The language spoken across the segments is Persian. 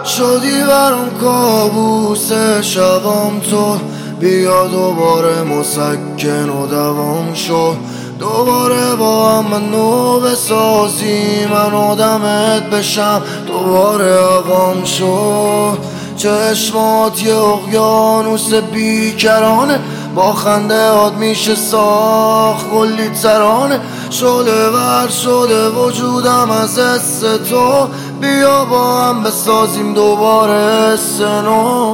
شدی برام کابوس شبام تو، بیا دوباره مسکن و دوام شو، دوباره با هم منو بسازی، من آدمت بشم دوباره عوام شو. چشمات یه اقیانوس بیکرانه، با خنده هات میشه ساخت کلی ترانه، شعله ور شده وجودم از حس تو، بیا با هم بسازیم دوباره سنو.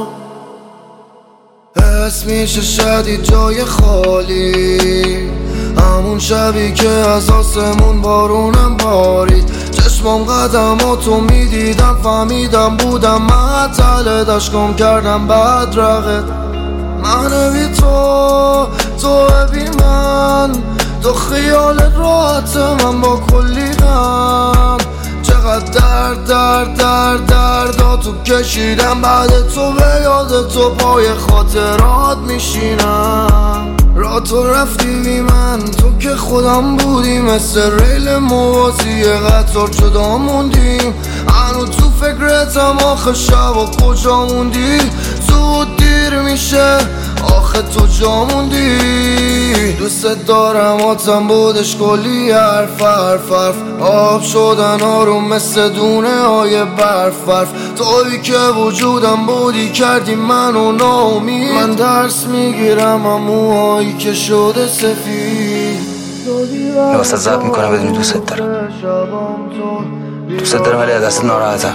حس میشه شدید جای خالی، همون شبی که از آسمون بارونم بارید، چشمام قدماتو میدیدم فهمیدم بودم معطل، دشکم کردم بدرقت. من بی تو، تو بی من، تو خیال راحت من با کلی غم، چقدر درداتو کشیدم، بعد تو به یاد تو پای خاطرات میشینم. را تو رفتی بی من، تو که خودم بودی، مثل ریل موازی قطار جدا موندیم، هنو تو فکرتم آخه شب و کجا موندی، زود دیر میشه آخه تو جا موندی. دوست دارم آتم بودش کلی حرف آب شدن آروم مثل دونه های برف توی که وجودم بودی کردی منو ناامید، من درس میگیرم موهایی که شده سفید. لباست ضبط میکنم بدونی دوست دارم، دوست دارم ولی از دست ناراحتم.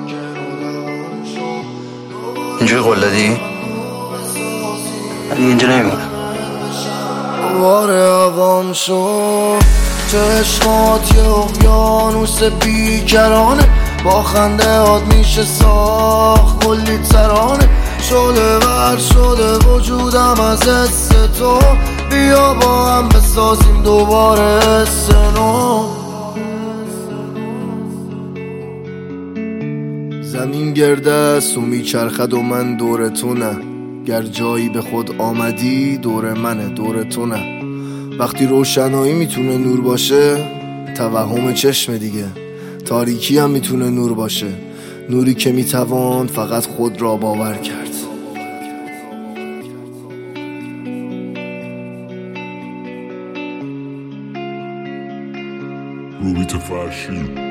اینجوری قول دادی؟ من اینجا نمیمونم. دوباره عوام شو، چشمات یه اقیانوس بیکرانه، با خنده هات میشه ساخت کلی ترانه، شعله ور شده وجودم از حس تو، بیا با هم بسازیم دوباره سنو. زمین گرده است و میچرخد و من دور تو نه، گر جایی به خود آمدی دور منه دور تو نه. وقتی روشنایی میتونه نور باشه، توهم چشم دیگه، تاریکی هم میتونه نور باشه، نوری که میتوان فقط خود را باور کرد. روبیت فرشی